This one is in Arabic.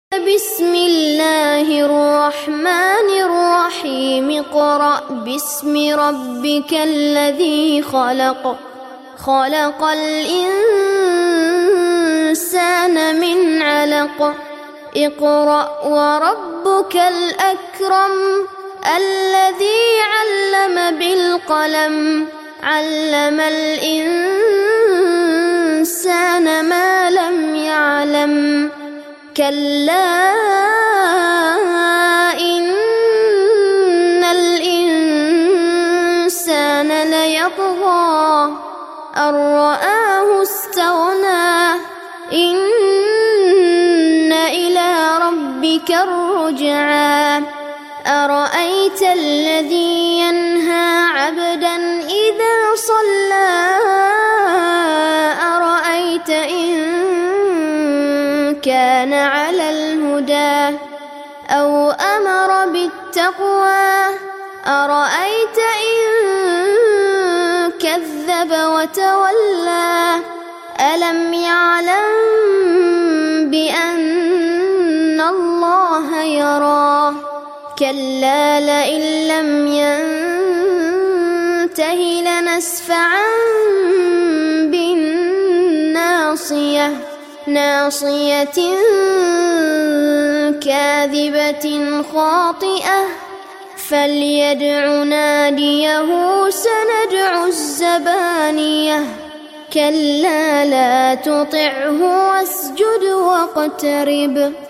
بسم الله الرحمن الرحيم اقرأ باسم ربك الذي خلق خلق الإنسان من علق اقرأ وربك الأكرم الذي علم بالقلم علم الإنسان ما لم يعلم كلا إن الإنسان ليطغى أن رآه استغنى إن إلى ربك الرجعى أرأيت الذي ينهى عبدا إذا صلى أرأيت إن كان على الهدى أو أمر بالتقوى أرأيت إن كذب وتولى ألم يعلم بأن الله يرى كلا لئن لم ينته لنسفعا بالناصية ناصية كاذبة خاطئة فليدع ناديه سندع الزبانية كلا لا تطعه واسجد واقترب